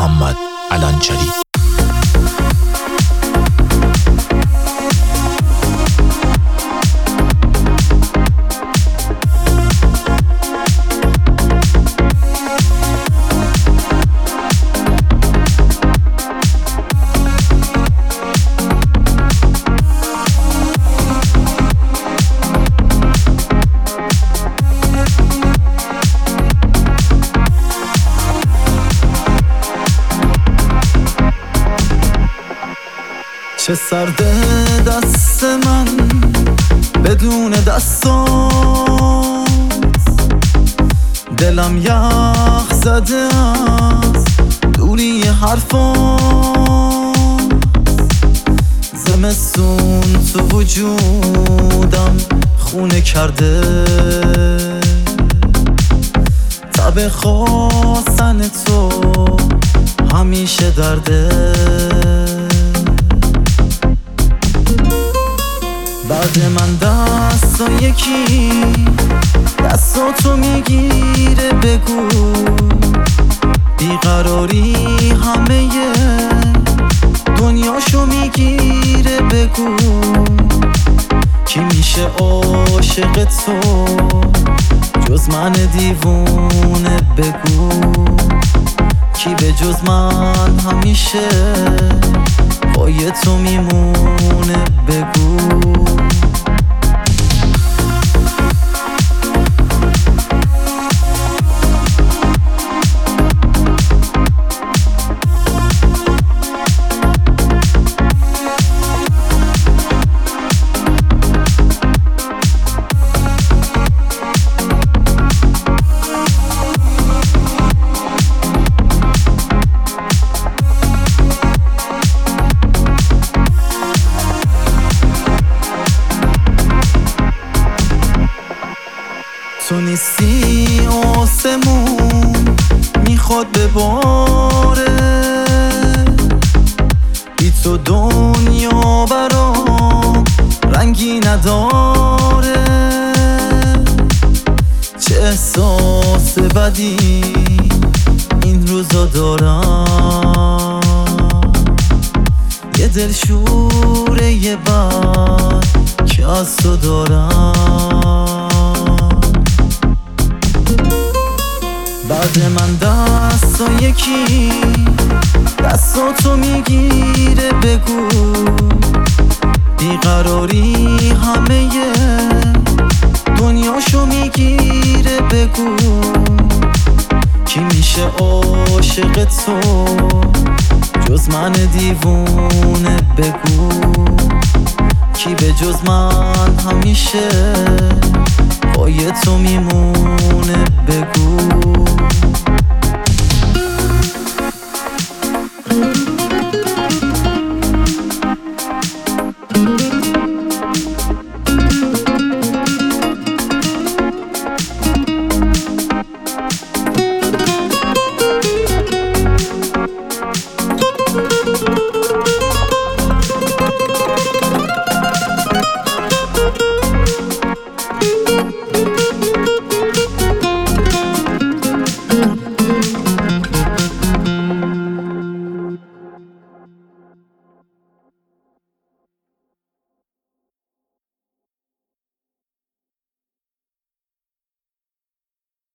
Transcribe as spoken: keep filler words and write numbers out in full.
محمد علنچری. چه سرده دست من بدون دستات، دلم یخ زده از دوری حرفات. زمستون تو وجودم خونه کرده، تب خواستن تو همیشه درده. بعد من دستا یکی دستاتو میگیره، بگو بیقراری همه دنیاشو میگیره. بگو کی میشه عاشق تو جز من دیوونه؟ بگو کی به جز من همیشه پای تو میمونه؟ بگو تو نیستی آسمون میخواد بباره، بی تو دنیا برام رنگی نداره. چه احساس بدی این روزا دارم، یه دلشوره یه بد که از تو دارم. بعد من دستا یکی دستاتو میگیره، بگو بیقراری همه دنیاشو میگیره. بگو کی میشه عاشق تو جز من دیوونه؟ بگو کی به جز من همیشه پای تو میمونه؟ بگو